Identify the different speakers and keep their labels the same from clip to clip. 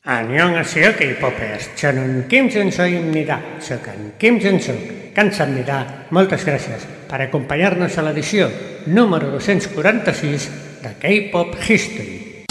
Speaker 1: 안녕하세요, K-popers. 저는 김준서입니다. Soc en Kim Jun-suk. Cansat-mida. Moltes gràcies per acompanyar-nos a l'edició número 246 de K-Pop History.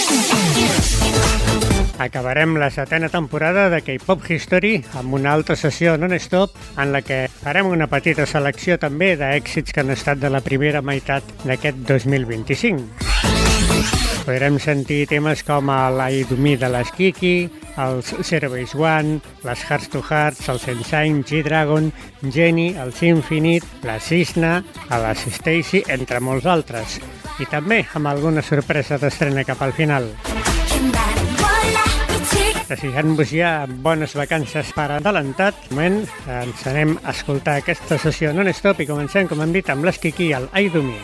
Speaker 1: Acabarem la 7ª temporada de K-Pop History amb una altra sessió non-stop en la que farem una petita selecció també d'èxits que han estat de la primera meitat d'aquest 2025. Podrem sentir temes com l'Aidumi de les Kiki, els Zero Base One, les Hearts to Hearts, el Sunshine, G-Dragon, Jenny, els Infinite, la Cisna, les Stacy, entre molts altres. I també amb alguna sorpresa d'estrena cap al final. Desitjant-vos ja bones vacances per adelantat. De moment ens anem a escoltar aquesta sessió non-stop i comencem, com hem dit, amb les Kiki i el Aidumi.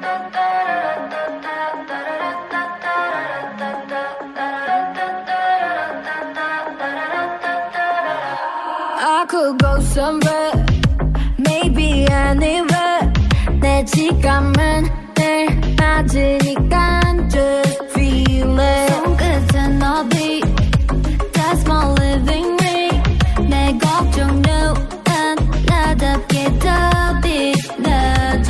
Speaker 2: I could go somewhere, maybe anywhere. 내 지갑은 늘 맞으니까 just feel it. 손끝은 어디, that's my living ring. 내 걱정은 나답게 더 빛나줘.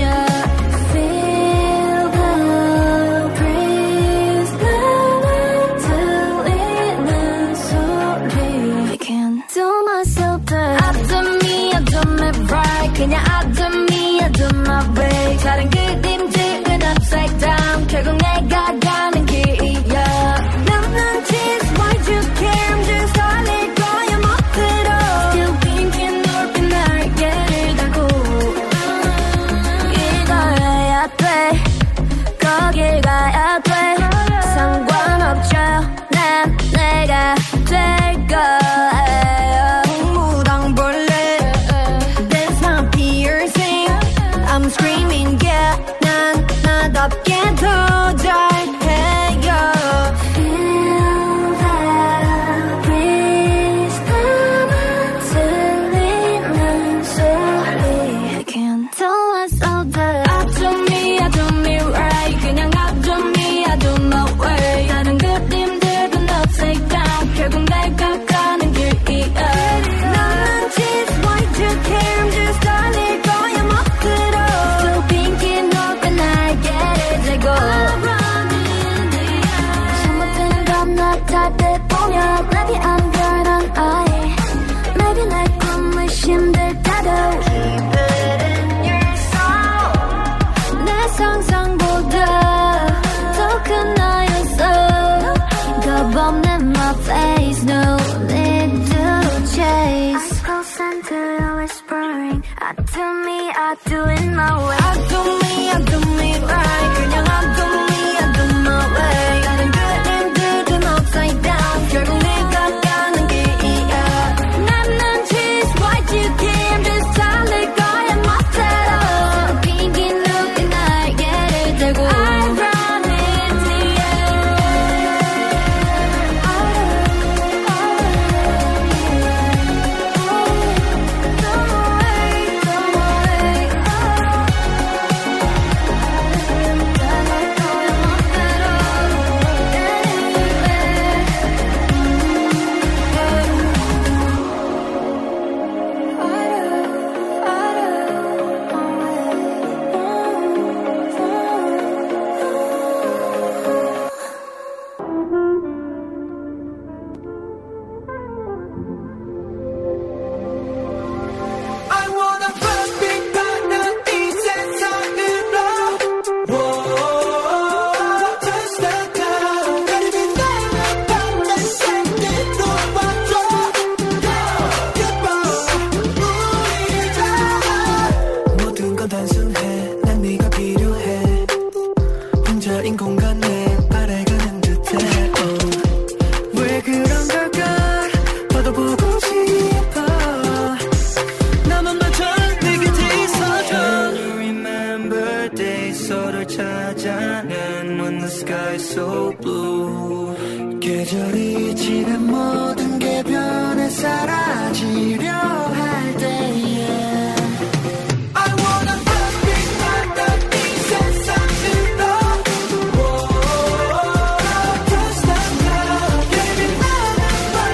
Speaker 2: Feel the breeze, 나만 들리는 소리. I can't do myself I do me right. 그냥 I do me my way. 다른 그림들은 upside down. 결국 내가 가는 길이야. 난 just why'd you care. I'm just 달릴 거야 멋대로. Still thinking 높은 날개를 달고 이걸 해야 돼. 거길 가야 돼. 상관없죠. 난 내가 될 거야. I'm screaming, yeah, 난 나답게 더 잘해요. Feel that breeze, 나만 들리는 소리. I can't tell myself that I do me right. 그냥 I do my way. 다른 그림들은 upside down. 결국 내가 가는 길이야. 나는 just why'd you care. I'm just 달릴 거야 멋대로. 다들 보면 maybe I'm 별한 아이. Maybe 내 꿈을 힘들다도 Keep it in your soul. 내 상상보다 더 큰 나였어. 겁없는 my face, no need to chase. I listen to your whispering. I do it my way. I do me right. 그냥 I do my way. 다른 그림들은 upside down. 결국 내가 가는 길이야. 난 just why'd you care. I'm just 달릴 거야 멋대로. 빈긴 눈빛 날개를 들고 I run in the
Speaker 3: 계절이 지난 모든 게 변해 사라지려 할 때에 I wanna run 이 세상으로 Touch the ground, baby 나는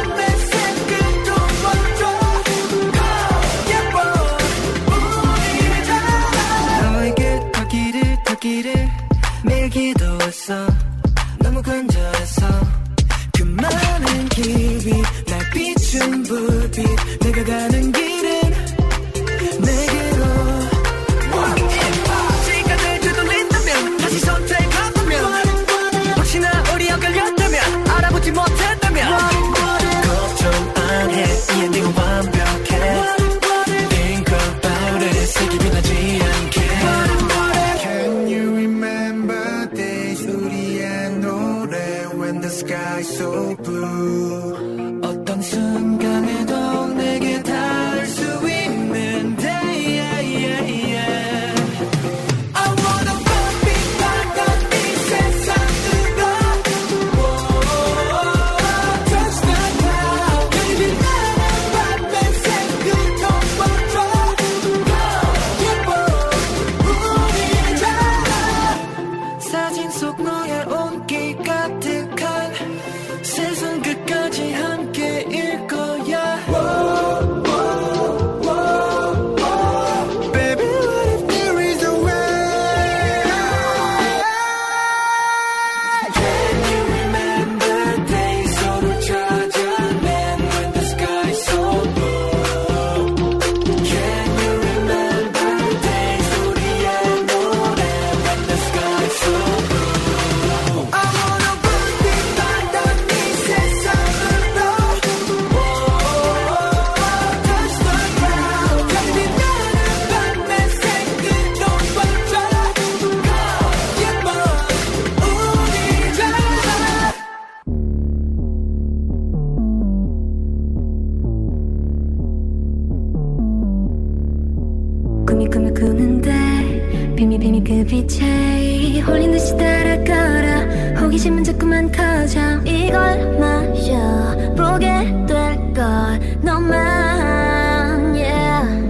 Speaker 3: 끝까지 함께일 거야. Baby, what if there is a way? Can you remember days 서로 찾아낸 when the sky is so blue? Can you remember days 우리의 노래 when the sky is so blue? I wanna run 빗발던 이 세상으로 touch the ground. 달빛나는 밤에 생긴 오빠처럼 예뻐 우리잖아.
Speaker 2: 꿈이 꾸는데 비밀 그 빛에 홀린 듯이 따라가라. 호기심은 자꾸만 커져. 이걸 마셔 보게 될걸 너만 yeah.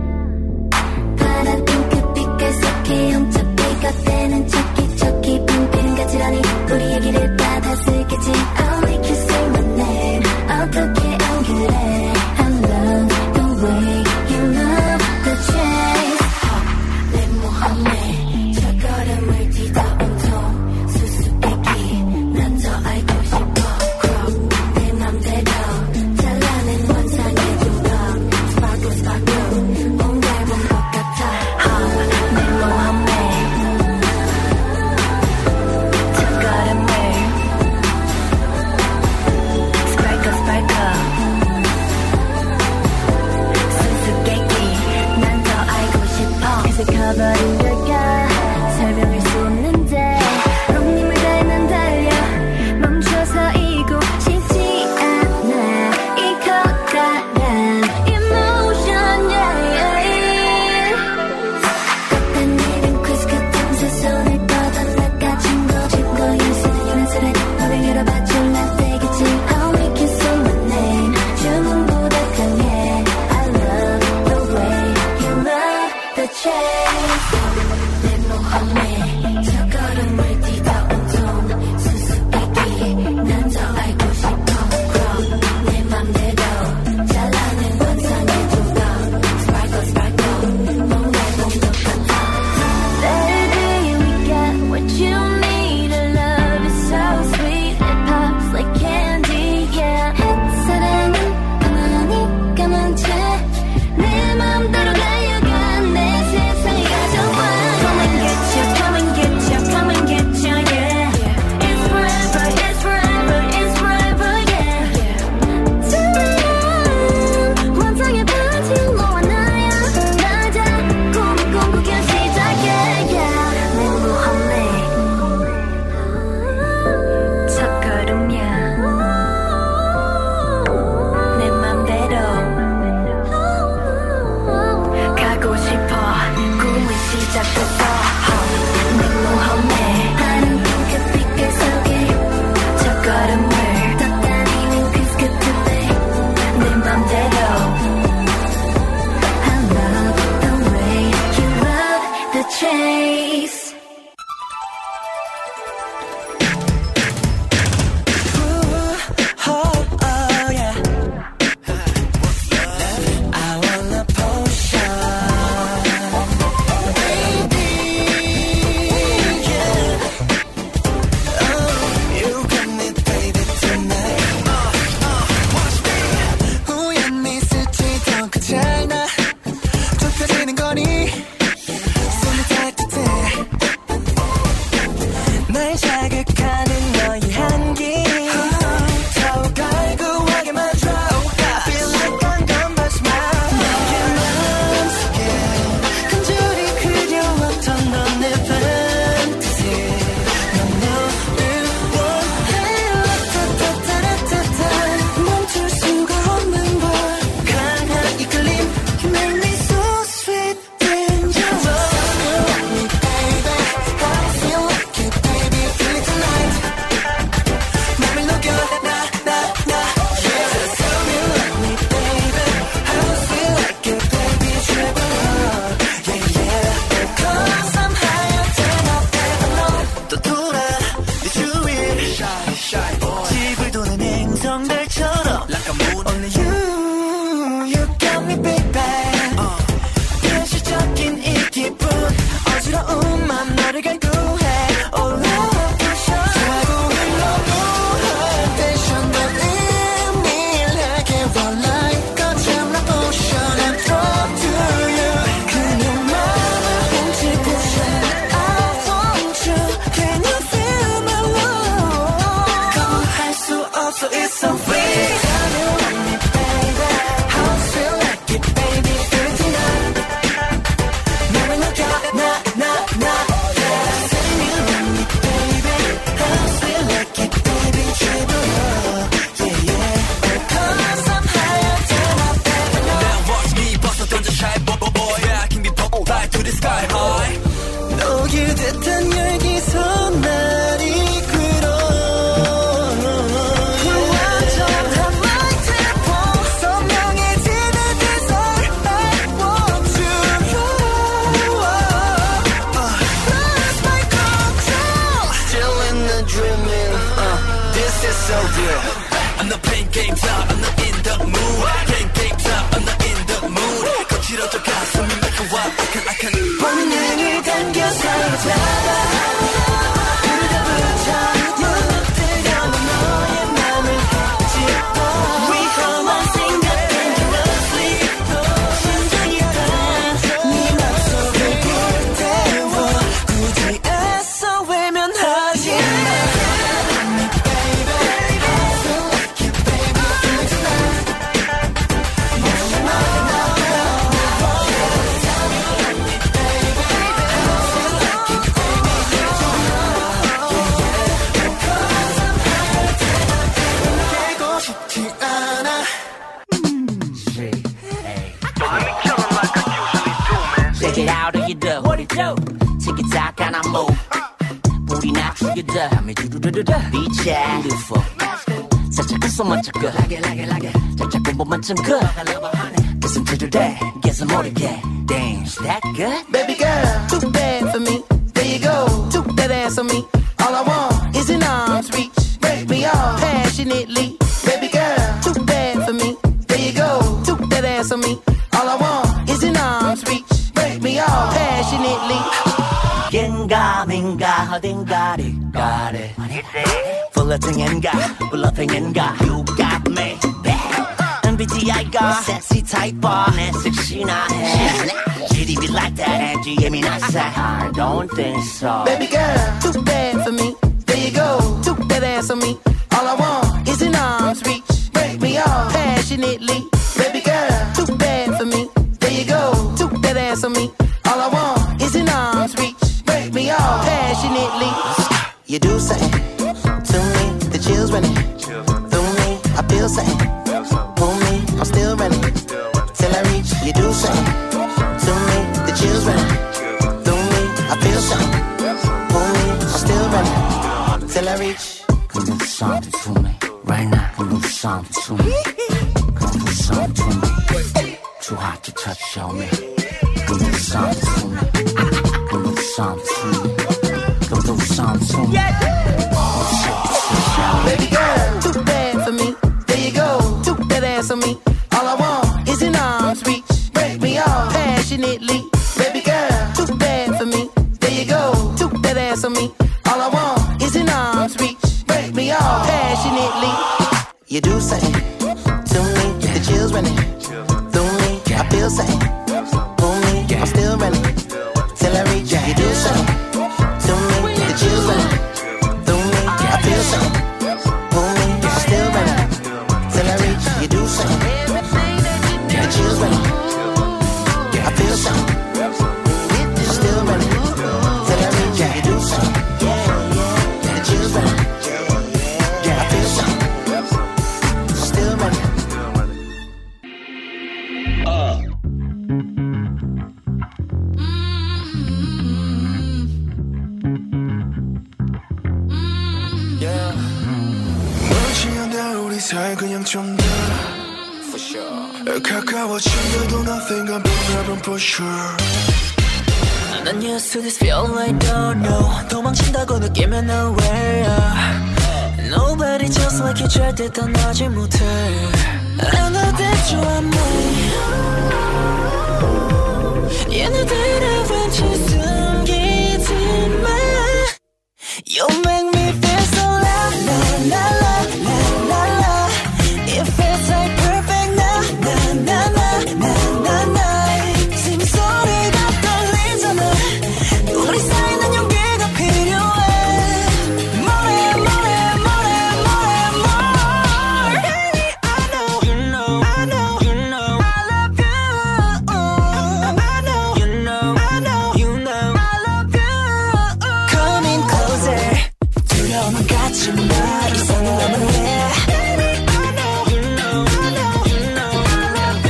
Speaker 2: 파란 핑크빛깔 속에 훔쳐비가 되는 척기 빈 가지런히 우리 얘기를 받아쓰겠지. I'll make you say my name. 어떻게 안 그래? I love the way you love the chase. 내 모험에 저 걸음을 뛰다 온통 수수께끼. 난 더 알고 싶어. Crop 내 맘대로 잘라낸 환상의 조각. Sparkle sparkle 온 닮은 것 같아. 내 모험에 저 걸음을 Sparkle sparkle 수수께끼. 난 더 알고 싶어. 그새 커버린 걸까 설명할 수 없는데 롱님을 닮은 달려 멈춰서 이고 싶지 않아. 이 커다란 emotion yeah. 같은 일은 quiz 같은 새 손을 뻗어 낚아준 거 증거일 수는 연습해. 너를 열어봐 줄라 되겠지. I'll make you say my name. 주문보다 강해. I love the way you love the chase.
Speaker 3: 전들처럼 like a moon. Only you got me baby. 현실적인 이 기분 어지러운 맘 너를 갈구해. Oh love potion 자꾸 흘러도 텐션 더 은밀하게 roll like 거참 love potion I'm drawn to you. 그냥 맘을 훔치고서 I want you. Can you feel my love? 거부할 수 없어 it's so free. Tell me what me baby. How I feel like it baby. Feel it tonight. 너를 녹여 나 yeah. Say you want me baby. How I feel like it baby. Triple up yeah yeah. Cause I'm higher than I've ever known. Now watch me 벗어 던져 shy boy. Yeah I can be bold fly to the sky high. 녹일 듯한 열기서 날 이끌어. 완전한 my tempo 선명해지는 this all I want to lose my control. Still in the dreaming. This is so real. I'm not playing games out. I'm not in the mood. Playing games out. I'm not in the mood. 거칠어져 가슴이 make a wild. I can 본능을 당겨서 잡아. 그러다 붙잡고 뜨거운 너의 맘을 짚어. 위험한 생각 dangerously. 심장이 다 네 맘속을 불태워. 굳이 애써 외면하지 마.
Speaker 4: Check it out, how you do? What it do? Tick it tock and I move. Booty not you do. Me do Beach yeah. Beautiful. 살짝 kus어 먼저 그. Like it. 살짝 공부만 좀 그. Listen to the day. Guess I'm 모르게. Damn, is that good?
Speaker 3: Baby girl, too bad for me. There you go, took that ass on me. All I want is an arm's reach. Break me off passionately. Baby girl, too bad for me. There you go, took that ass on me. All I want is an arm's reach. Break me off passionately.
Speaker 4: 겐가 민가 어딘가를 가래. Flirting인가 bluffing인가. You got me bad. MBTI가 sexy type 내 섹시나 해. GDB like that and 예민하세. I don't think so.
Speaker 3: Baby girl, too bad for me. There you go, took that ass on me. All I want is an arm's reach. Break me off passionately. Baby girl, too bad for me. There you go, took that ass on me. All I want is an arm's reach. Break me off passionately. You do something to me, the chills running through me. I feel something, pull me, I'm still running till I reach. You do something to me, the chills running through me. I feel something, pull me, I'm still running till I reach.
Speaker 4: Come do something to me right now. Come do something to me. Come do something to me. Too hot to touch, show me. Come do something to me. Come do something to me. Come do something to me.
Speaker 3: Baby girl, too bad for me. There you go, took that ass on me. All I want is an arm's reach. Break me off passionately. Baby girl, too bad for me. There you go, took that ass on me. All I want is an arm's reach. Break me off passionately. You do something to me, the chills running through me. I feel something, pull me, I'm still running till I reach. You do something to me, the chills running through me. I feel something, pull me, I'm still running till I reach. You do something, the chills running. I feel something, still running till I reach. You do something, the chills running. I feel something, still running.
Speaker 5: 우리 사이 그냥 좀 더 가까워지려도 nothing can be happen for sure.
Speaker 3: 난 used to this feel I don't know. 도망친다고 느끼면 aware. Nobody just like you 절대 떠나지 못해 I know that you are mine 얘네들은 왠지 숨기지만 You make me feel so la la la la la la la It feels like perfect na na na na na na na 심소리가 떨리잖아 우리 사이는 용기가 필요해 More more more more more Baby I know you know I know you know I love you I know you know I know you know I love you Coming closer 두려움은 갖지 마 이상한 맘은 해 Baby I know you know I know you know I love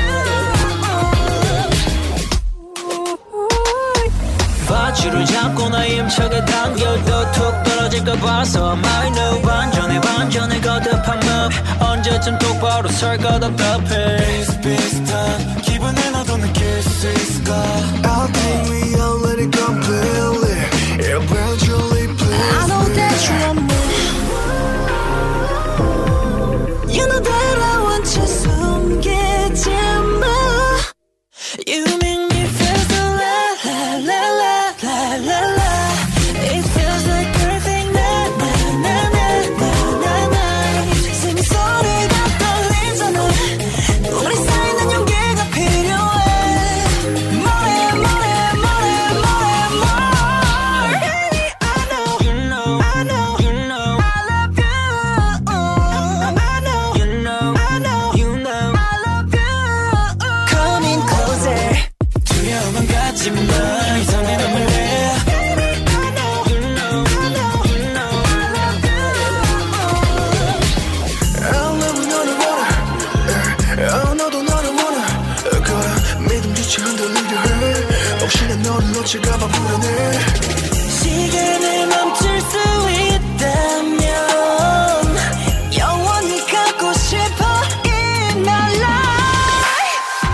Speaker 3: you 바지를 잡고 나 힘차게 당겨도 툭 떨어질까 봐서 I know 반전에 거듭한 move 언제쯤 똑바로 설까 답답해 비슷한 기분을 너도 느낄 수 있을까
Speaker 5: I think we all let it completely eventually please
Speaker 3: I know that you want me You know that I want you 숨기지 마 You make me feel so la la la la la la la It feels like perfect na na na na na na na 심소리가 떨리잖아 우리 사이는 용기가 필요해 More more more more more Baby I know you know I know you know I love you I know you know I know you know I love you Coming closer 두려움은 갖지 마 이상한 맘을 해 Baby I know you know I know you know I love you
Speaker 5: I'll never 너를 원해 너도 너를 원해 그런 믿음조차 흔들리게 해 혹시나 너를 놓칠까봐 불안해
Speaker 3: 시간을 멈출 수 있다면 영원히 갖고 싶어 in my life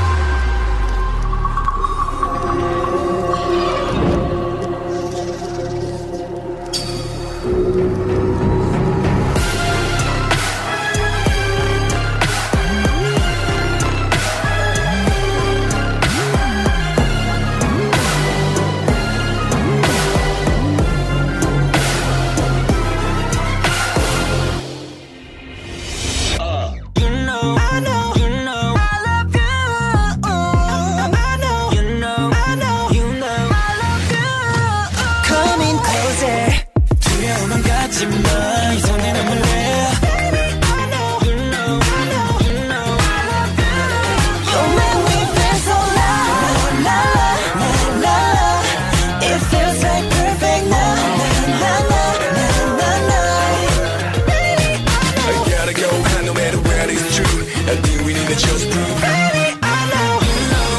Speaker 3: You know I know you know I love you I know you know I know you know I love you Coming closer 두려움은 갖지 마 이상한 맘을 해 Baby I know you know I know you know I love you You make me feel so la la la la la It feels like perfect na na na na na na na Baby
Speaker 5: I gotta go no matter where it's true I think we need to just prove
Speaker 3: Baby, I know you know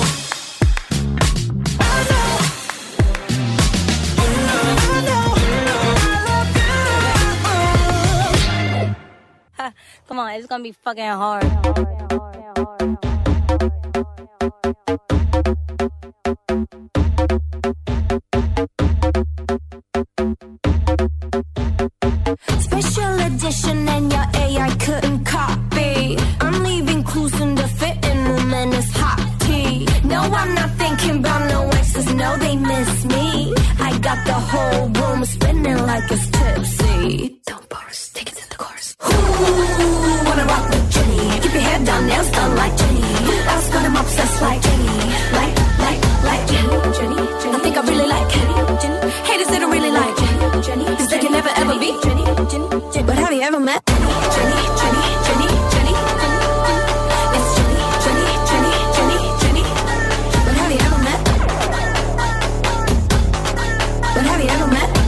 Speaker 3: I know you know I know you know I love you
Speaker 6: Come on, it's gonna be fucking hard.
Speaker 2: Special edition and your AI couldn't copy. I'm leaving clues in the fitting room and it's hot tea. No, I'm not thinking about no exes, no, they miss me. I got the whole room spinning like it's tipsy. Don't burst, take it to the chorus. Ooh, wanna rock with Jenny. Keep your head down, nails done like Jenny. Else got him obsessed like Jenny. Like Jenny. I think I really like Jenny. Haters that don't really like Jenny. Cause they can never ever be Jenny. But have you ever met Jenny? It's Jenny. But have you ever met? But have you ever met?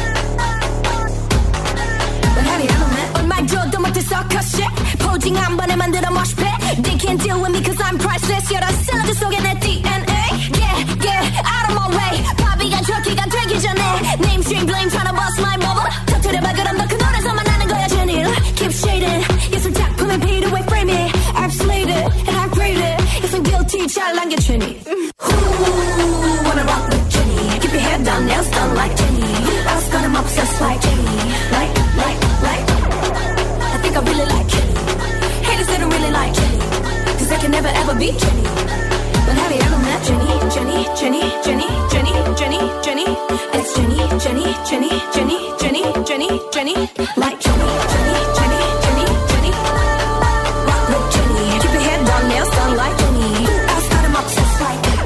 Speaker 2: But have you ever met? 얼마줘도 못해 sucker shit. 포징 한 번에 만들어 mosh pit. They can't deal with me cause I'm priceless. 여러 샐러드 속에 내 DNA. Yeah, out of my way. 바비가 저기가 되기 전에 Namestream blame tryna bust my bubble. 터뜨려봐 그럼 너 그 노래서만 하는 거야 Jenny. Keep shading. 예술 작품에 paid away frame it. I've slayed it and I've prayed it. 예술 guilty 잘 남겨 Jenny. Ooh, wanna rock with Jenny. Keep your head down, nails done like Jenny. Else got him obsessed like Jenny. Like be Jenny. But have you ever met Jenny? Jenny, Jenny, Jenny, Jenny, Jenny, Jenny. It's Jenny, Jenny, Jenny, Jenny, Jenny, Jenny, Jenny. Like Jenny, Jenny, Jenny, Jenny, Jenny. Rock like Jenny. Keep your head down, nails done like Jenny. Who else got him obsessed like that?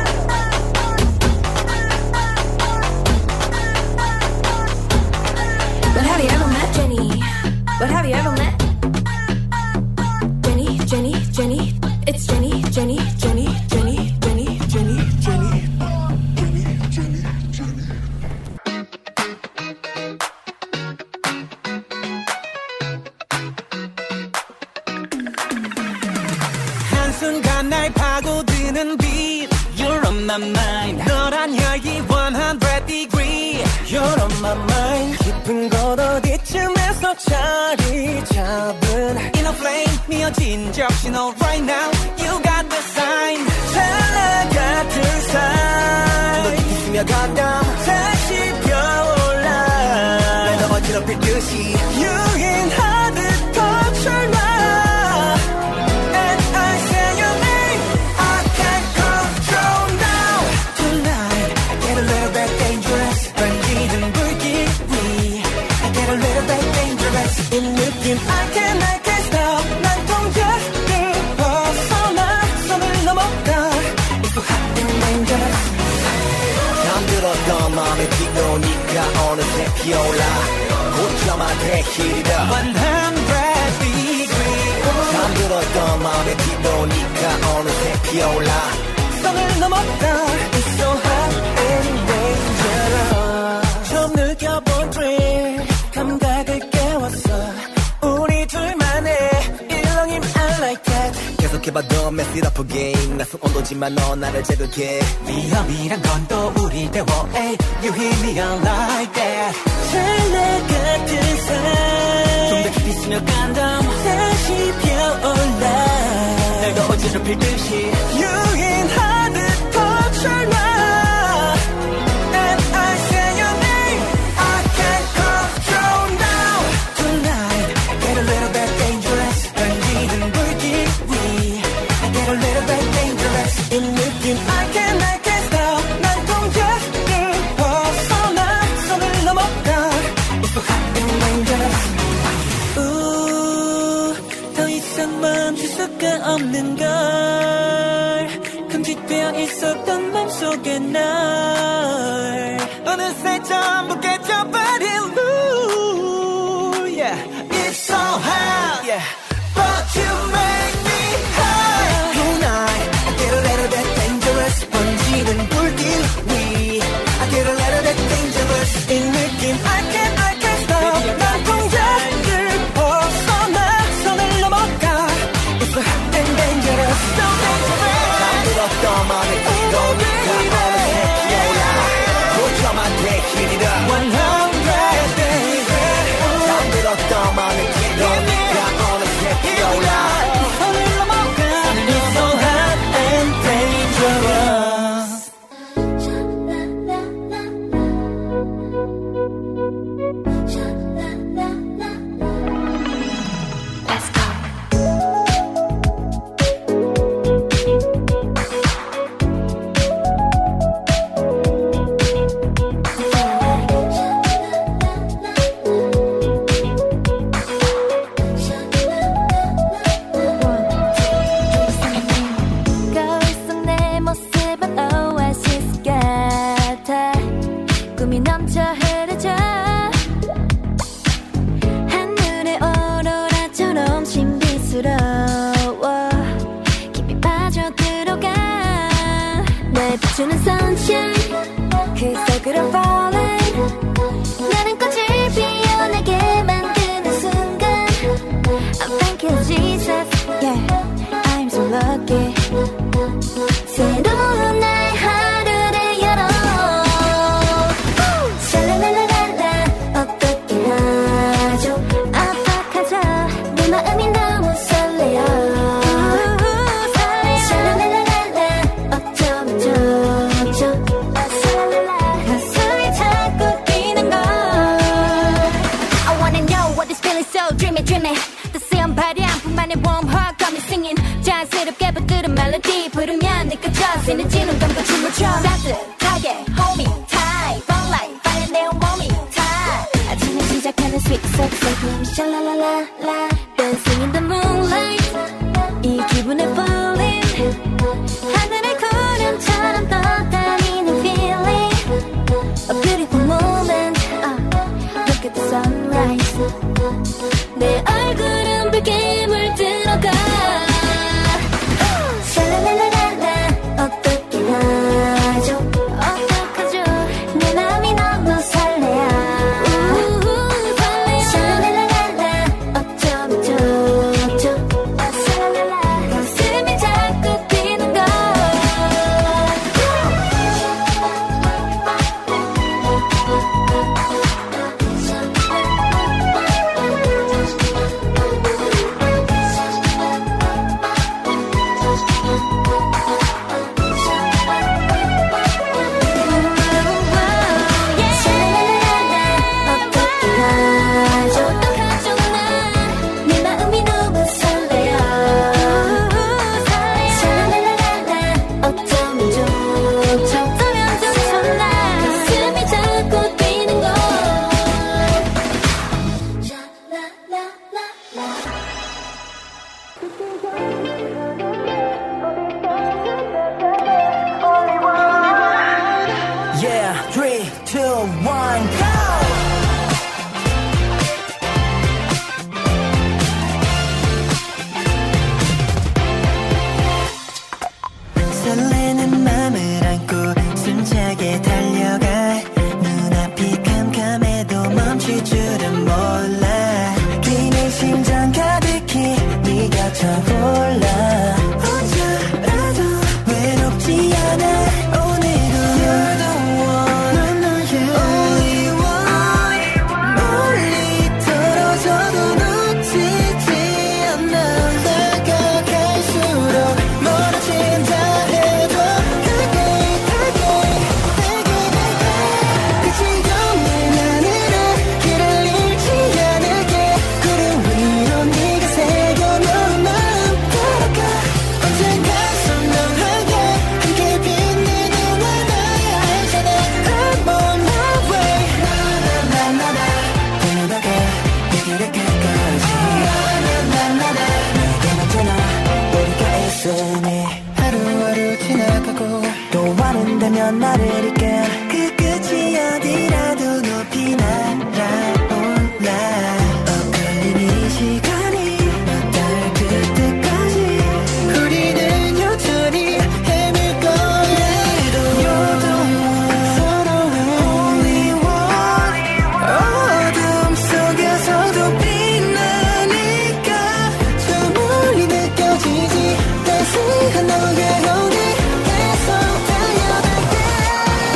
Speaker 2: But have you ever met Jenny? But have you ever met Jenny, Jenny, Jenny? It's Jenny, Jenny, Jenny, Jenny, Jenny, Jenny, Jenny.
Speaker 3: 한순간 날 파고드는 빛 You're on my mind 너란 혈기 100 degree You're on my mind 깊은 곳 어디쯤에서 자리 잡은 Inner flame 미어진 적신호 Right now You got the sign 찰나 같은 삶 너 깊이 스며간다 다시 피어올라 날 너무 어지럽힐 듯이 유인하듯 거칠나 이 느낌 I can't stop 난 통제를 벗어나 선을 넘어가 It's so hot and dangerous 잠들었던 마음에 비오니까 어느새 피어올라 고점아 대실이다 100 degree 잠들었던 마음에 비오니까 어느새 피어올라 선을 넘어가 It's so hot and dangerous 처음 느껴본 thrill 감각을 깨웠어 우리 둘만의 일렁임 I like that 계속해봐도 mess it up again 낯선 온도지만 너 나를 자극해 위험이란 건 또 우리 대워 Ay, you hit me up like that 찰나 같은 삶 좀 더 깊이 스며간다 다시 피어올라 날 더 어지럽힐 듯이 유인하듯 거칠나 이 느낌 I can't stop 난 통제를 벗어나 선을 넘어가 It's so hot and dangerous 더 이상 멈출 수가 없는 걸 금지되어 있었던 맘속의 날 어느새 전부 깨져버린 lure Yeah, it's so hot Yeah, but you make me high Tonight get a little bit dangerous 번지는 불길 위 I get a little bit dangerous 이 느낌 I can't stop 난 통제를 벗어나 선을 넘어가 It's so hot and dangerous So dangerous 잠들었던 맘에 비도니까 어느새 피어올라 고점한 대길이다 100 degree 잠들었던 맘에 비도니까 어느새 피어올라
Speaker 2: 주는 sunshine 그 속으로 falling 나는 꽃을 피워 내게 만드는 순간 I'm thank you Jesus Yeah I'm so lucky 새로운 날 하루를 열어 샬랄랄랄라 어떻게 하죠 압박하자 내 마음이 너무 설레요 dreamy, the same body, I'm from my warm heart, got me singing. 자연스럽게 붙들은 멜로디 부르면 느껴져 쓰는지 눈 감고 춤을 춰 따뜻하게 hold me tight burn like fire 내 온몸이 타 아침에 시작하는 sweet soft soft 샬라라라라 dancing in the moonlight 이 기분에 falling 하늘의 구름처럼 떠다니는 feeling a beautiful moment look at the sunrise 내 얼굴은 붉게 물들어가 샬라라라라 어떻게 하죠 어떡하죠 내 맘이 너무 설레요 샬라라라라 어쩌면 좋죠 샬라라라 가슴이 자꾸 뛰는 걸
Speaker 3: Yeah, 3, 2, 1, go! 설레는 맘을 안고 숨차게 달려가 눈앞이 캄캄해도 멈출 줄은 몰라 뛰는 심장 가득히 네가 차올라 혼자라도 외롭지 않아 오늘도 You're the one 넌 나의 only one 멀리 떨어져도 놓치지 않아 다가갈수록 멀어진다 해도 가까이 끝이 없는 하늘에 길을 잃지 않을게 구름 위로 네가 새겨놓은 마음 따라가 언젠가 선명하게 함께 빛내는 나야 알잖아 I'm on my way 나나나나나 달려다가 내 길의 끝까지 나나나나나 내게 언제나 우리가 있으니 하루하루 지나가고 또 와는다면 나를 잊게 그 끝이 어디라도 높이 날아올라 엇갈린 이 시간이 너 닿을 그때까지 우리는 여전히 헤맬 거야 You're the one 서로의 only one 어둠 속에서도 빛나니까 저 멀리 느껴지지 따스한 너의 온기 계속 달려갈게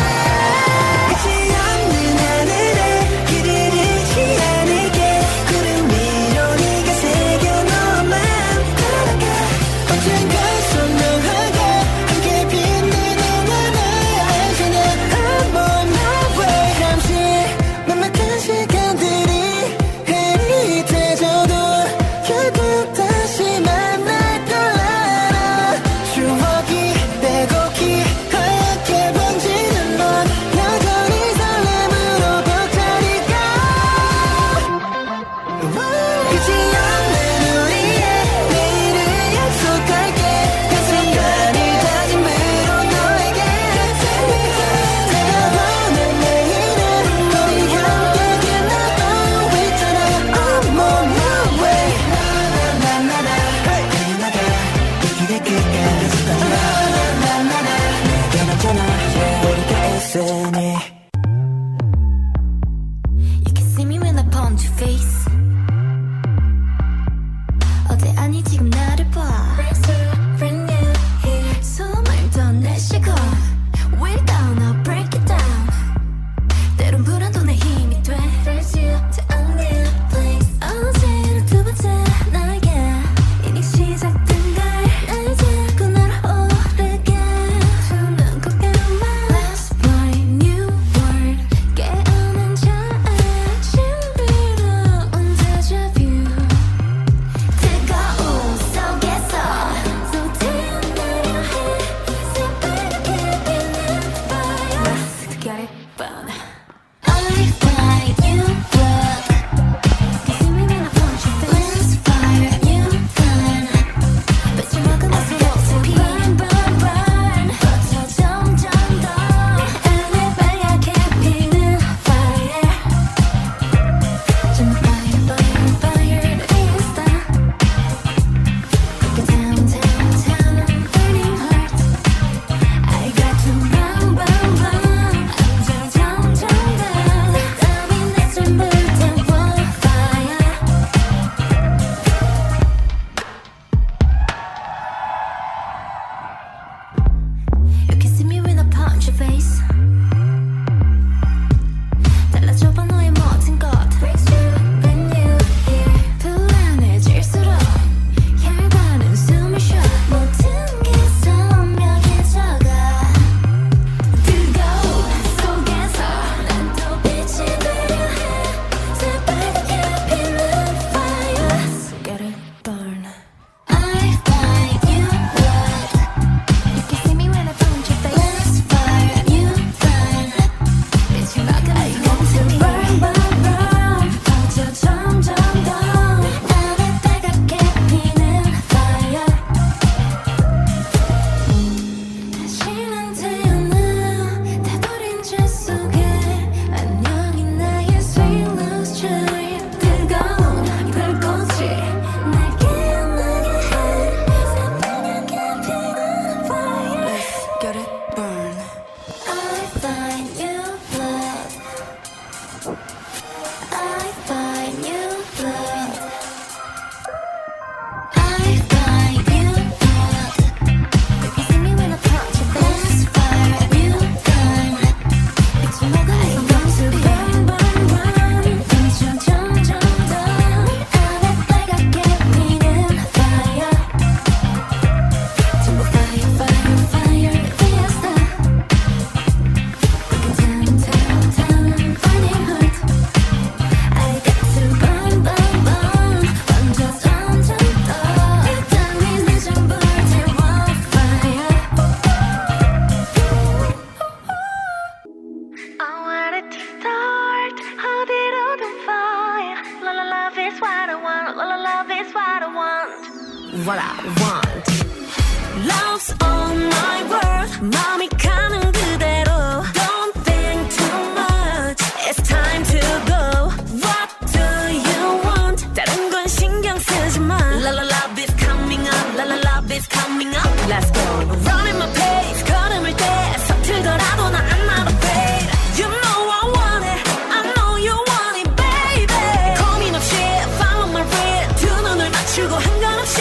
Speaker 2: is coming up. Let's go. Running my pace. 걸음을 떼. 서툴더라도 나 I'm not afraid. You know I want it. I know you want it, baby. 고민 없이 follow my rhythm. 두 눈을 맞추고 한 건 없이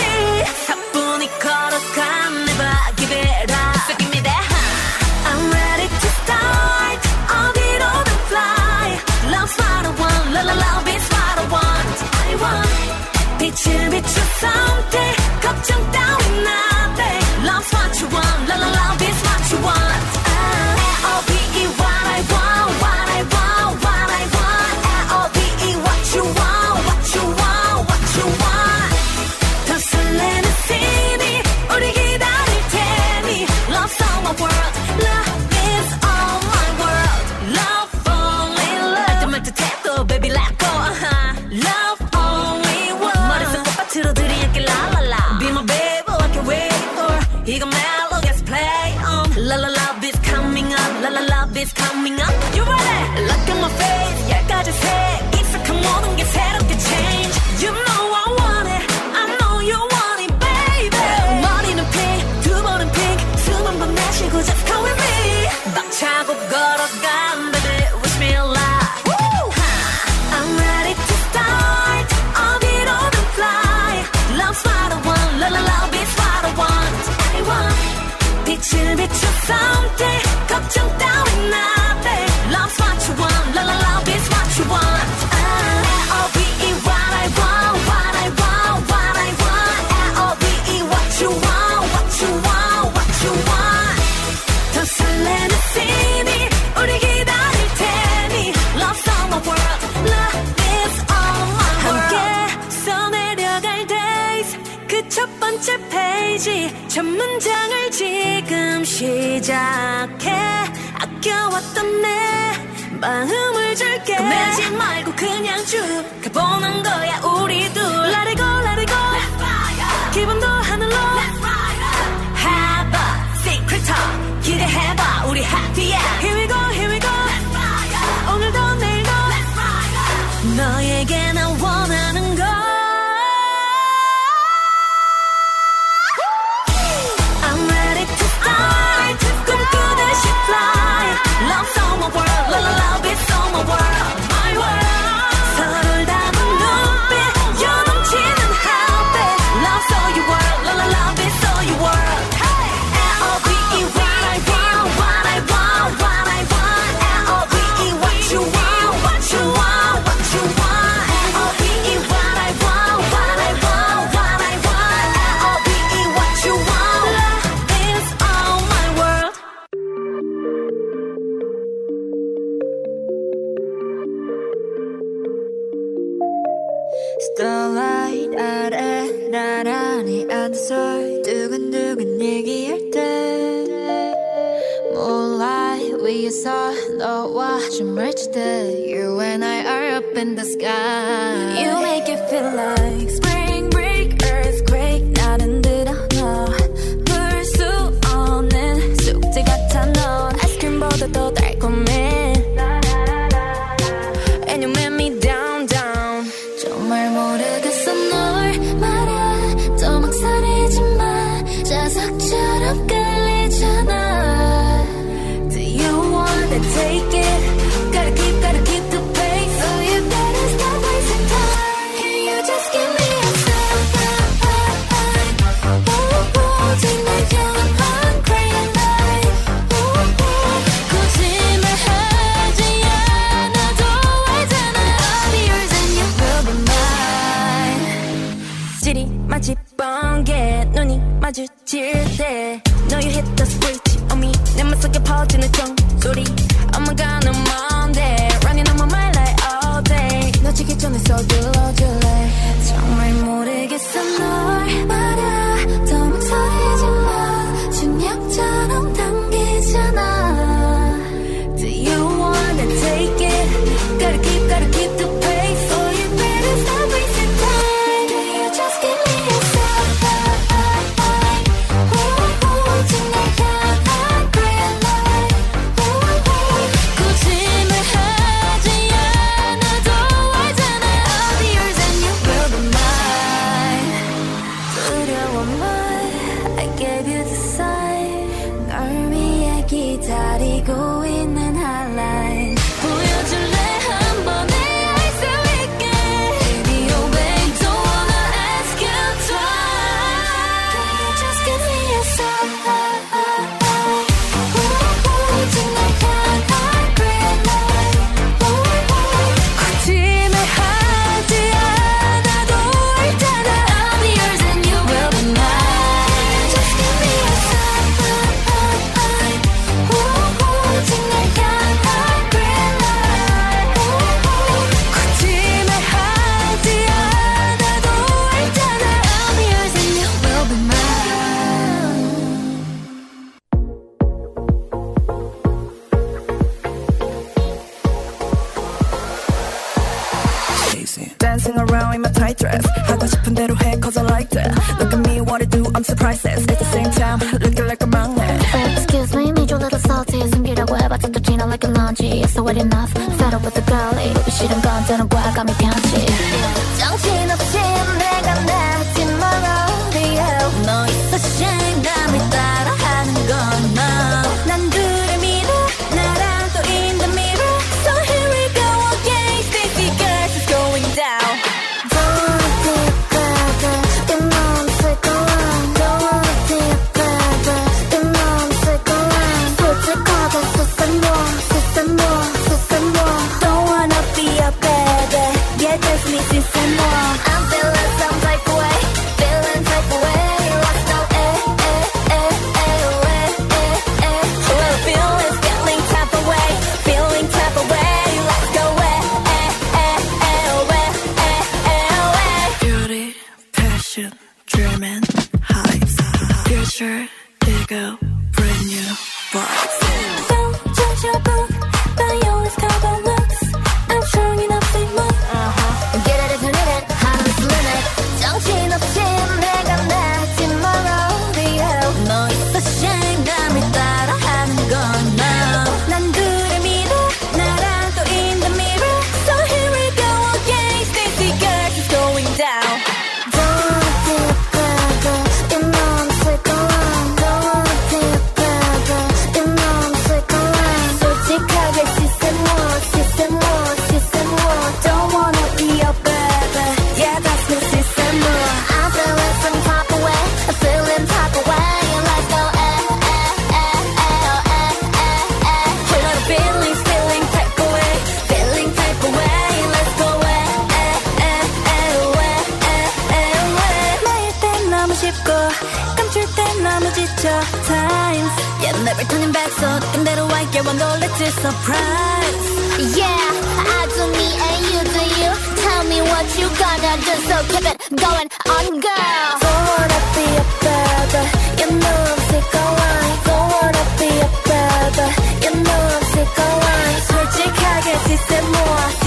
Speaker 2: 사뿐히 걸어가 never give it up. So give me that high. I'm ready to start. 어디로든 fly. Love's what I want. La la love is what I want. I want. 빛을 비춰 something. 걱정 따윈 nothing. Love's what you want. La la love is what you want. L-O-V-E what I want. What I want. What I want. L-O-V-E what you want. What you want. What you want. 더 설레는 city. 우리 기다릴 테니. Love's all my world. Love is all my world. Love only love. 알뜰말뜻 해도 baby let go. Love only one. 머릿속 꽃밭으로 들이밀게 la la la. Be my baby like you're waiting for. 이건 mellow gets play on. La la love is coming up. La la love is coming up. You ready? Look at my face. 열가지 색. 익숙한 모든 게 새롭게 change. You know I want it. I know you want it, baby. 머리는 pink, 두 번은 pink. 수만 번 내쉬고 just come with me. 벅차고 걸어간 baby. Wish me luck. I'm ready to start. 어디로든 fly. Love's what I want. La la love is what I want. I want. 빛을 비춰 something. 걱정 따윈 nothing. Love's what you want. La la love is what you want. L-O-V-E what I want. What I want. What I want. L-O-V-E what you want. What you want. What you want. 더 설레는 city. 우리 기다릴 테니. Love's all my world. Love is all my world. 함께 써내려갈 days. 그 첫 번째 페이지. 첫 문장을 지금 시작해. 아껴왔던 내 마음을 줄게. 꺼내지 말고 그냥 쭉 가보는 거야 우리 둘. Let it go, let it go. Let's fire. 기분도 하늘로. Let's fire. Have a secret talk. 기대해봐 우리 happy end. Here we go, here we go. Let's fire. 오늘도 내일도. Let's fire. 너에게 나 원하는 걸. I'm ready to start. 꿈꾸듯이 fly. Love's all my world. La la love is all my world. My world. 서로를 담은 눈빛. 요동치는 heartbeat. Love's all your world. La la love is all your world. L-O-V-E what I want. What I want. What I want. L-O-V-E what you want. What you want. What you want. L-O-V-E what I want. What I want. What I want. L-O-V-E what you want. Love is all my world.
Speaker 7: Starlight 아래 나란히 앉아서 두근두근 얘기할 때 Moonlight 위에서 너와 춤을 출 때 You and I are up in the sky
Speaker 2: You make it feel like spring break, earthquake. 나는 들어 너 볼 수 없는 숙제 같아 넌 아이스크림보다 더 달콤해. And you make me down, down.
Speaker 7: 정말 모르겠어 널 말야 또 망설이지 마 자석처럼 끌리잖아
Speaker 2: Do you wanna take it? Gotta keep the pace.
Speaker 7: So you better stop wasting time Can you just give me a sign 오직 날 향한 green light 거짓말하지 않아도 알잖아 I'll be yours and you will be mine
Speaker 2: 질이 마치 번개 눈이 마주칠 때 No you hit the switch on me 내 맘속에 퍼지는 종소리 Oh my god 넌 뭔데 Running on my mind like all day 놓치기 전에 서둘러줄래
Speaker 7: 정말 모르겠어 널 말야 더 망설이지 마 중력처럼 당기잖아
Speaker 2: Do you wanna take it? Gotta keep the pace.
Speaker 7: So you better stop wasting time Can you just give me a sign 오직 날 향한 green light 거짓말하지 않아도 알잖아 I'll be yours and you will be mine
Speaker 2: gave you the sign. 널 위해 기다리고 있는 hotline. 보여줄래 한 번에 알 수 있게. Baby, oh babe, don't wanna ask you twice. Can you just give me a sign? 오직 날 향한 green light. 거짓말하지 않아도 있잖아. I'm yours and you will be mine. Just give me a sign. 오직 날 향한 green light. 거짓말하지 않아도 있잖아. I'm yours and you will be mine.
Speaker 8: Dancing around in my tight dress. 하고 싶은 대로 해, cause I like that. Look at me, what I do, I'm surprised. At the same time, looking like a magnet.
Speaker 2: Excuse me, need you a little salty. 숨기려고 해봤자 또 지나 like a laundry. It's not wet enough, fed up with the girlie. 보기 싫은 건 저는 과감히 편지. 정신없이 내가 나지 말아요. 너 있어 shame 남이 따라하는 건 no. 난 둘을 믿어, 나랑 또 in the mirror. So here we go again, Stacy girls is going down. Don't wanna be a bad 내 맘속 around. Don't wanna be a bad 내 맘속 around. 솔직하게 수세모. Don't wanna be a bad yeah, just me 수세모. I'm feeling some type of way, feeling type of way. Let's go, Well, feeling type of way, feeling type of way. Let's go,
Speaker 8: Beauty, passion, dream and heights. Future, ego, brand new vibes.
Speaker 2: Don't judge your book by your cover looks. I'm strong enough to move. Get it if you need it, harmless limit. 정신없이 내가 나지 말아요. 너 있어 shame 남이 따라하는 건 no. 난 둘을 믿어, 나랑 또 in the mirror. So here we go again, Stacy girls is going down. Don't wanna be a bad 내 맘속 around. Don't wanna be a bad 내 맘속 around. 솔직하게 수세모. Don't wanna be a bad yeah, that's me 수세모. I'm feeling some type of way, I'm feeling type of way. Let's go, Whole lot of feelings, feeling type of way, feeling type of way. Let's go, 나일 땐 너무 쉽고 감출 땐 너무 지쳐 times. Yeah, never turning back, so 느낌대로 할게 one don't let you surprise. Yeah, I do me and you do you. Tell me what you gonna do, so keep it going on, girl. Don't wanna be a bad, you know I'm sick of lying. Don't wanna be a bad, you know I'm sick of lying. 솔직하게 시세모.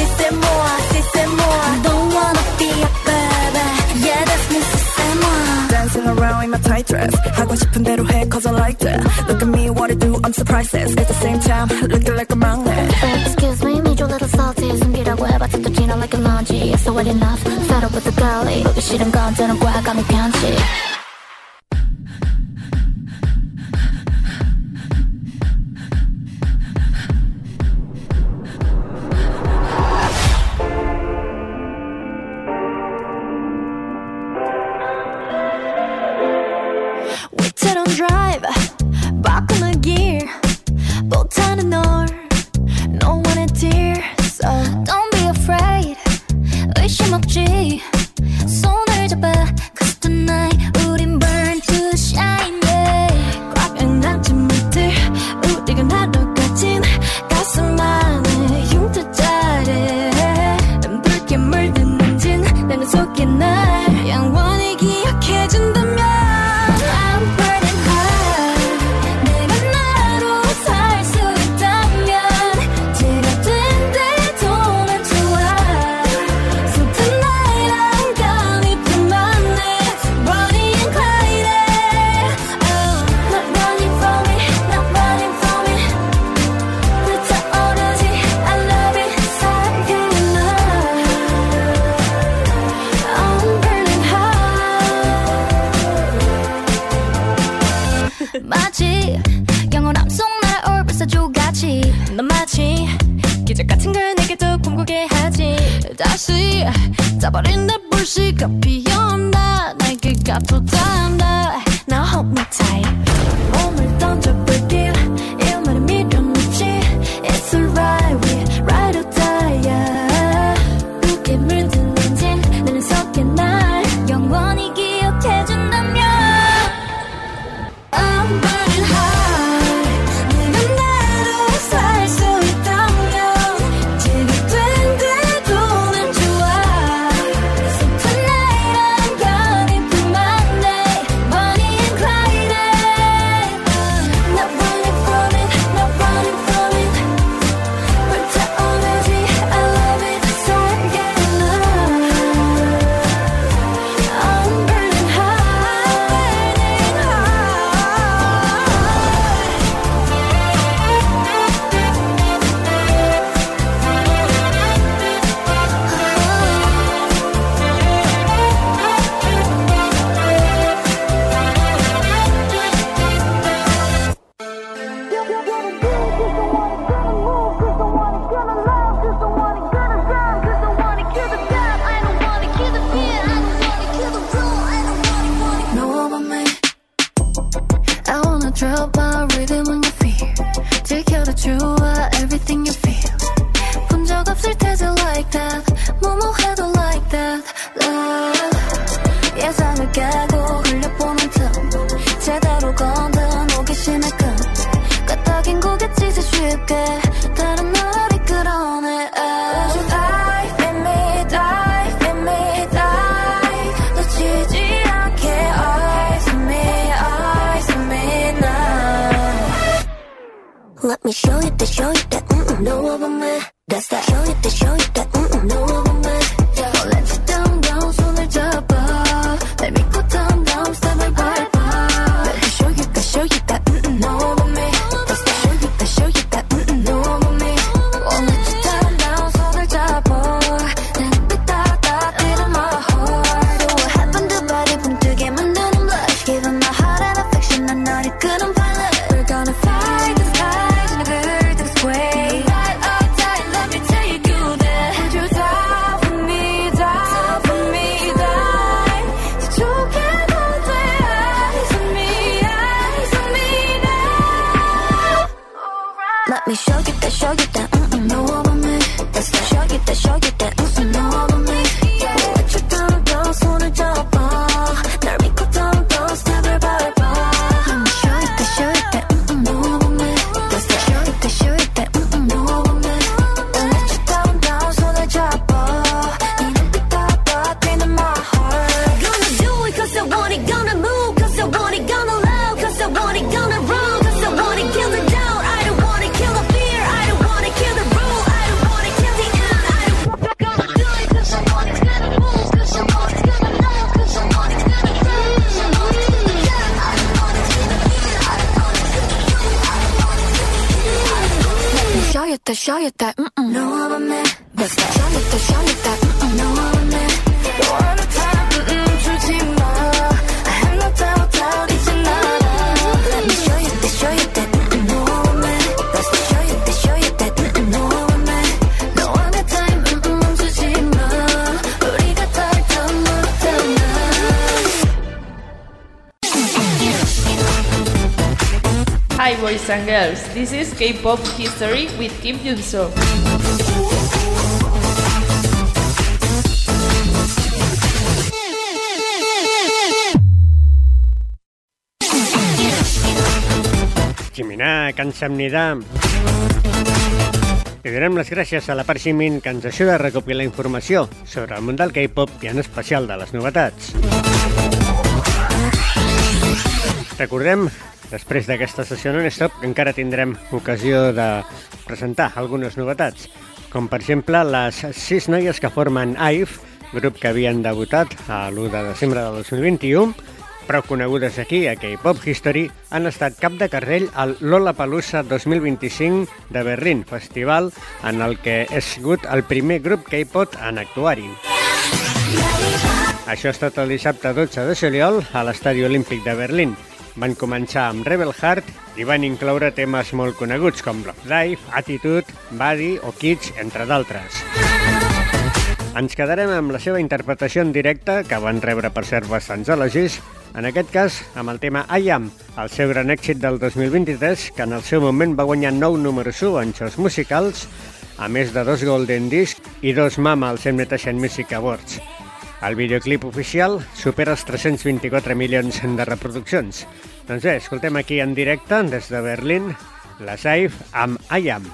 Speaker 2: Don't wanna be a bad, yeah, that's me 시세모.
Speaker 8: Dancing around in my tight dress. 하고 싶은 대로 해, cause I like that. Look at me, what I do, I'm surprised. At the same time, looking like a magnet.
Speaker 2: Excuse me, need you a little salty. 숨기려고 해봤자 또 지나 like a laundry. It's not wet enough, fed up with the girlie. 보기 싫은 건 저는 과감히 편지. We turn on drive, back on the gear. 못하는 널, no one is dear. So don't be afraid, 의심 없지. 손을 잡아, cause tonight 우린 burn to shine, yeah. 꽉 안지 못해, 우리가 나눠 가진 가슴 안에 흉터자래. 붉게 물든 엔진, 나는 속에 날 영원히 기억해준다면 I'm burning high.
Speaker 7: 마치 영원함 속 날아올 불사조같이 넌 마치 기적 같은 걸 내게 더 꿈꾸게 하지 다시 짜버린 내 불씨가 피어온다 날개 값도 닿는다 Now hold me tight 몸을 던져볼게 이 말을 밀어놓지 It's alright we ride or die yeah. 두개 물든 엔진 나는 섞여 날 영원히 기억해준다면 I'm burning high 네가 나로 살 수 있다면 지각된데도 난 좋아 So tonight I'm gonna put my name Bonnie and Clyde Not running from it, not running from it 불타오르지 I love it 살게 나 I'm burning high burning Know about me I wanna drop my rhythm on your feet 지켜도 좋아 everything you feel 본 적 없을 테지 like that 뭐해도 like that love 예상을 깨고 흘려보는 틈 제대로 건든 호기심의 끈 까딱인 고개 찢어 쉽게 다른 널 이끌어내 Dive in me, dive in me, dive 놓치지 않게 eyes on me now Let me show you that, know about me That's that, show you that, know about me I'll let you down, 손을 잡아 날 믿고 down, step을 밟아 Let me show you that, know about me That's that, show you that, know about me I'll let you down, 손을 잡아 내 눈빛 딱 beating my heart So what happened to body 붕뜨게 만드는 blush Giving my heart and affection 난 널 이끄는 pilot We're gonna fight this fight 지나갈 this way Ride or die, let me take you there Would you die for me, die for me, die 지촉해도 돼 Eyes on me now Let me show you that, know about me That's that, show you that, know about me I'll let you down, 손을 잡아 날 믿고 down, step을 밟아 Let me show you that, know about me That's that, show you that, know about me I'll let you down, 손을 잡아 네 눈빛 딱 beating my heart Gonna do it cause I want it, gonna move cause I want it, gonna love cause I want it, gonna run cause I want it, kill the doubt I don't wanna kill the fear, I don't wanna kill the rule I don't wanna kill the end, I don't gonna do it cause I want it, gonna move cause I want it, gonna love cause I want it, gonna run cause I want it, kill the doubt I don't wanna kill the fear, I don't wanna kill the rule I don't wanna kill the end Let me show you that, know about me That's that, show you that, know about me Don't wanna time, 주지 마 I have no doubt, 이제 나라 Let me show you that, know about me That's that, show you that, know about me Don't wanna time, 멈추지 마 우리가 덜 못하나
Speaker 9: Hi boys and girls, this is K-pop history with Kim Junso.
Speaker 1: Jimina, Kansamnida. I donem les gràcies a la part Ximin que ens ajuda a recopilar informació sobre el món del K-pop i en especial de les novetats. Recordem, després d'aquesta sessió non-stop, que encara tindrem ocasió de presentar algunes novetats, com per exemple les 6 noies que formen IVE, grup que havien debutat a l'1 de desembre del 2021, prou conegudes aquí a K-pop History, han estat cap de carrell al Lollapalooza 2025 de Berlín, festival en el que és sigut el primer grup K-pop en actuar-hi. Això ha estat el dissabte 12 de juliol a l'Estadi Olímpic de Berlín van començar amb Rebel Heart i van incloure temes molt coneguts com Love Life, Attitude, Buddy o Kids, entre d'altres. Ens quedarem amb la seva interpretació en directe, que van rebre per cert bastants elogis, en aquest cas amb el tema I Am, el seu gran èxit del 2023, que en el seu moment va guanyar 9 números 1 en shows musicals, a més de 2 Golden Disc i 2 MAMA als MTV Music Awards. El videoclip oficial supera els 324 milions de reproduccions. Doncs bé, escoltem aquí en directe, des de Berlín, la Saif amb I Am.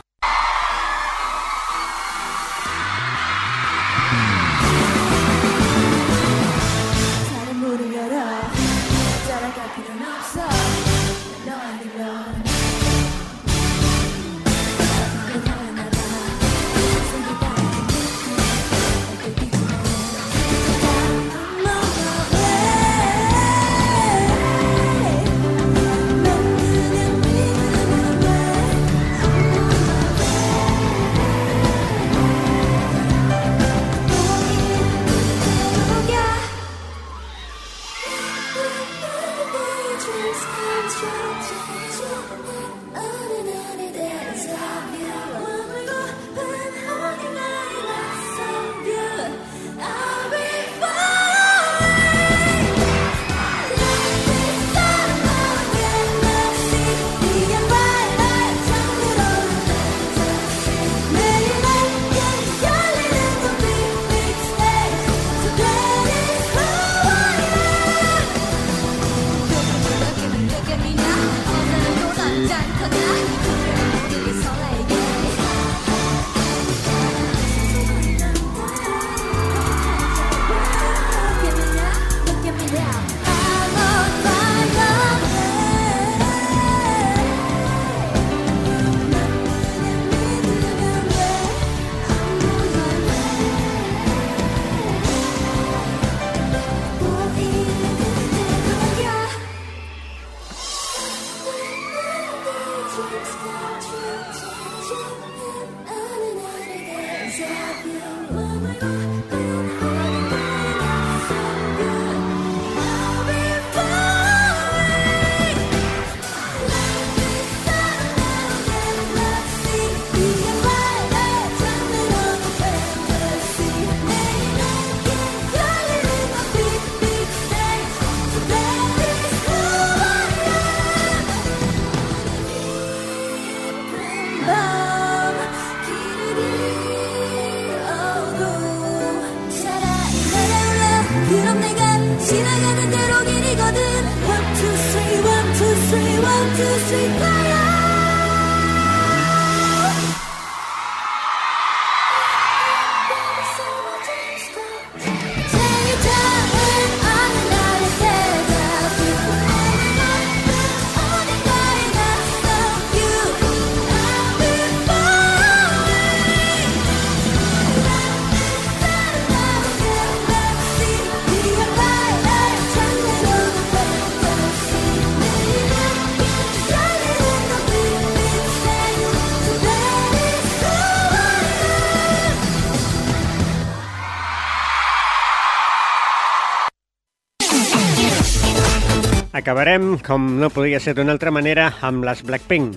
Speaker 1: Acabarem, com no podia ser d'una altra manera, amb les Blackpink.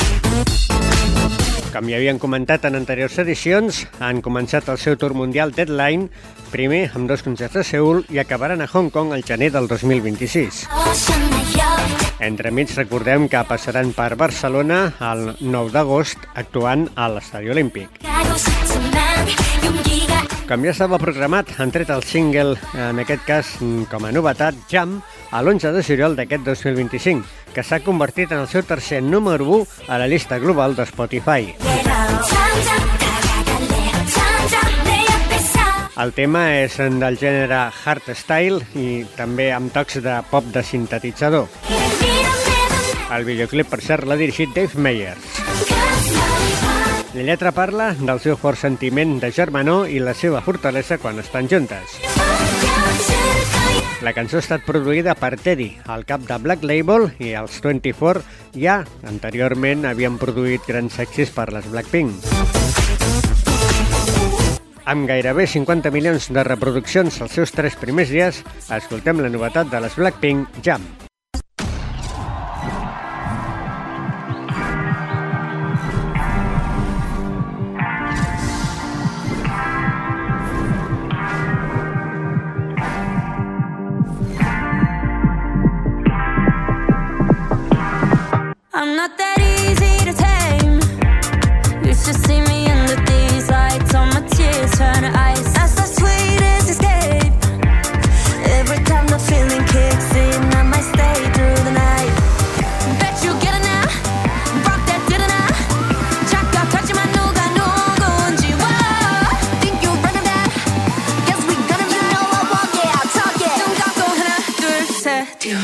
Speaker 1: Com ja havien comentat en anteriors edicions, han començat el seu tour mundial Deadline, primer amb 2 concerts a Seül i acabaran a Hong Kong el gener del 2026. Entremig recordem que passaran per Barcelona el 9 d'agost actuant a l'Estadi Olímpic. Com ja estava programat, han tret el single, en aquest cas com a novetat, Jam, a l'11 de juliol d'aquest 2025, que s'ha convertit en el seu tercer número 1 a la llista global de Spotify. El tema és del gènere hardstyle i també amb tocs de pop de sintetitzador. El videoclip, per cert, l'ha dirigit Dave Meyers. La lletra parla del seu fort sentiment de germanor i la seva fortalesa quan estan juntes. La cançó ha estat produïda per Teddy, el cap de Black Label, i els 24 ja anteriorment havien produït grans èxits per les Blackpink. Amb gairebé 50 milions de reproduccions els seus 3 primers dies, escoltem la novetat de les Blackpink, Jam.
Speaker 2: I'm not that easy to tame. You should see me under these lights. All my tears turn to ice. That's the sweetest escape. Every time the feeling kicks in, I might stay through the night. Bet you get it now. Rock that didn't I? 잠깐 터지만 누가 누군지. Whoa. Think you're running that? Guess we gonna be. You know I walk it, I'll talk it. 눈 감고 하나 둘 셋.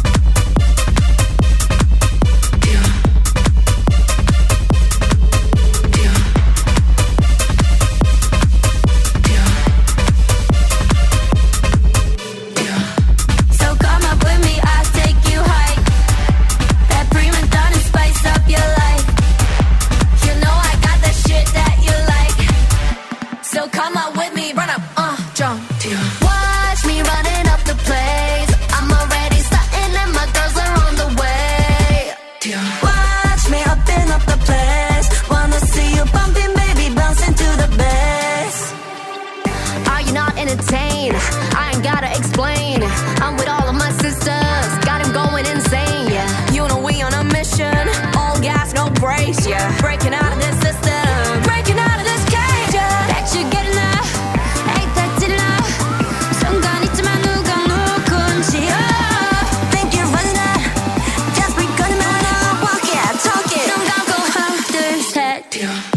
Speaker 2: I ain't gotta explain. I'm with all of my sisters, got him going insane, yeah. You know we on a mission, all gas, no brakes, yeah. Breaking out of this system, breaking out of this cage, yeah. Bet you get enough, ain't that did enough. 순간 있지만 누가 누군지. Think you're running that? Guess we gonna make it. Walk it, talk it. 눈 감고 하나 둘 셋.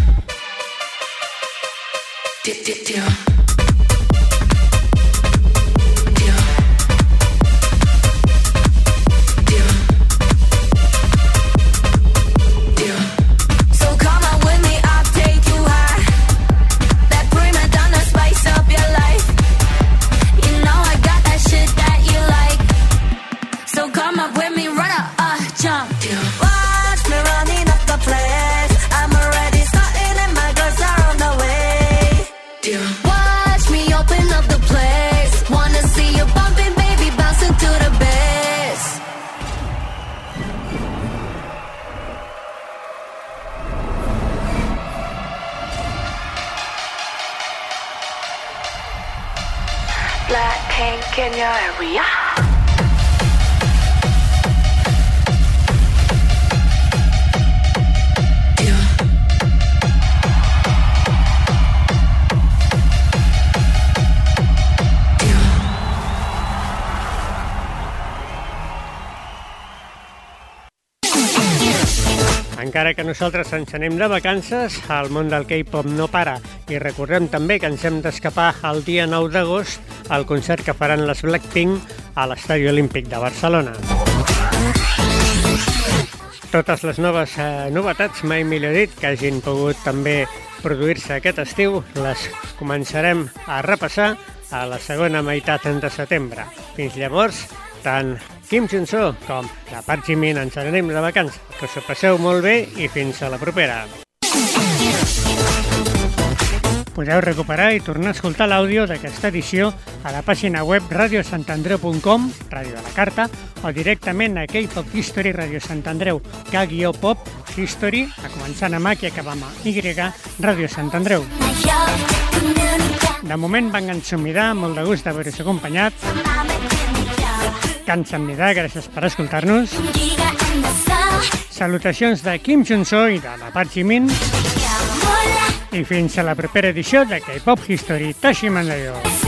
Speaker 10: Blackpink in your area.
Speaker 1: Encara que nosaltres ens anem de vacances, el món del K-pop no para. I recordem també que ens hem d'escapar el dia 9 d'agost al concert que faran les Blackpink a l'Estadi Olímpic de Barcelona. Totes les noves novetats, mai millor dit, que hagin pogut també produir-se aquest estiu, les començarem a repassar a la segona meitat de setembre. Fins llavors, tant Kim Jun-soo com la Park Jimin ens anem de vacances. Que us ho passeu molt bé i fins a la propera. Podeu recuperar i tornar a escoltar l'àudio d'aquesta edició a la pàgina web radiosantandreu.com, Ràdio de la Carta, o directament a K-Pop History Radio Sant Andreu, K-Pop History, a començant amb H i acabant amb Y, Ràdio Sant Andreu. De moment, van ensumidar, molt de gust d'haver-vos acompanyat. Kamsahamnida, gràcies per escoltar-nos. Salutacions de Kim Jun-soo i de la Park Jimin. I fins a la propera edició de K-Pop History. Tashimandayo.